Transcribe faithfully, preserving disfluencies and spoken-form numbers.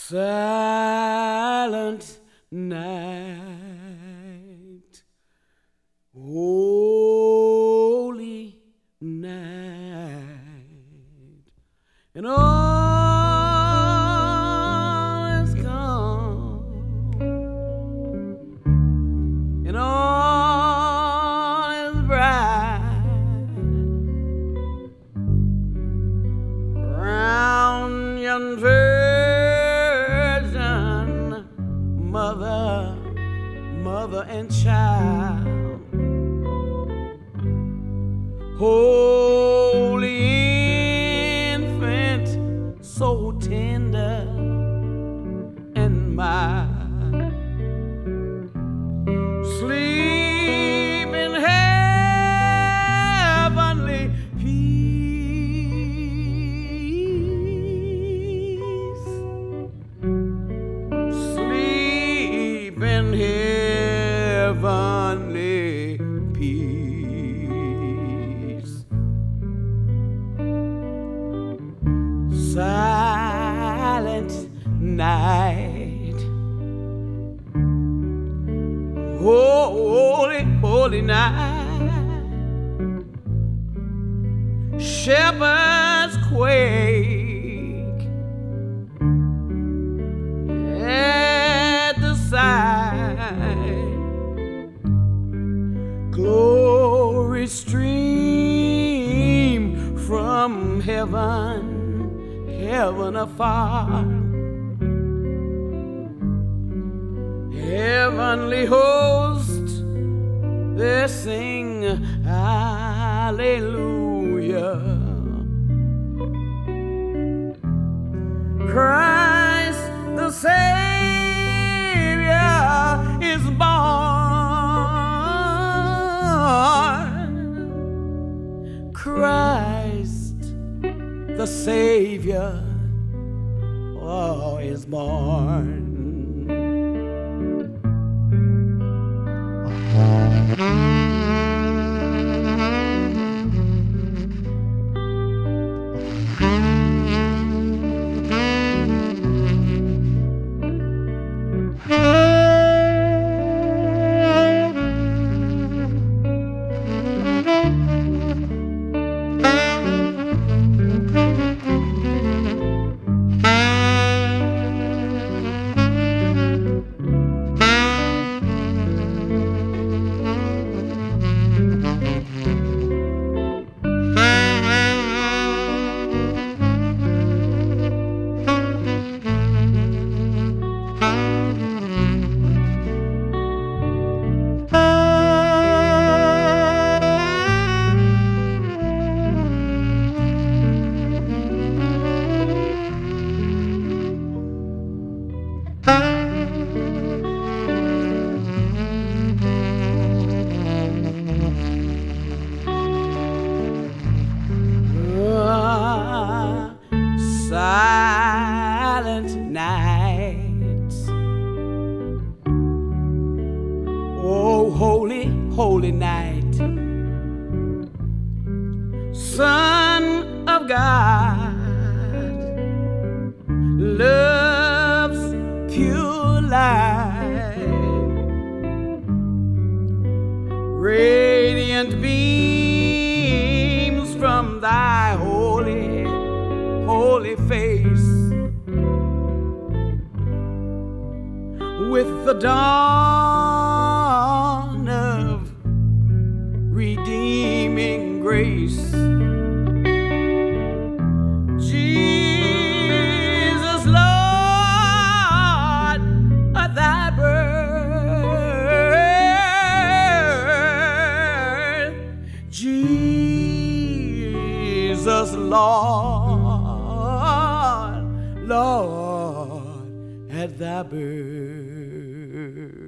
silent night, holy night, and all is calm, and all is bright round yon virgin mother, mother and child, holy infant, so tender and mild, sleep in heavenly peace, sleep in heavenly peace. Silent night, holy, holy night, shepherds quake at the sight, glory stream from heaven, heaven afar, heavenly host, they sing hallelujah. Christ the Savior is born. Christ the Savior, oh, is born. Silent night, oh, holy, holy night, Son of God, love's pure light, radiant beams from thy holy, holy face, with the dawn of redeeming grace. Jesus, Lord, at thy birth, Jesus, Lord, Lord, at thy birth.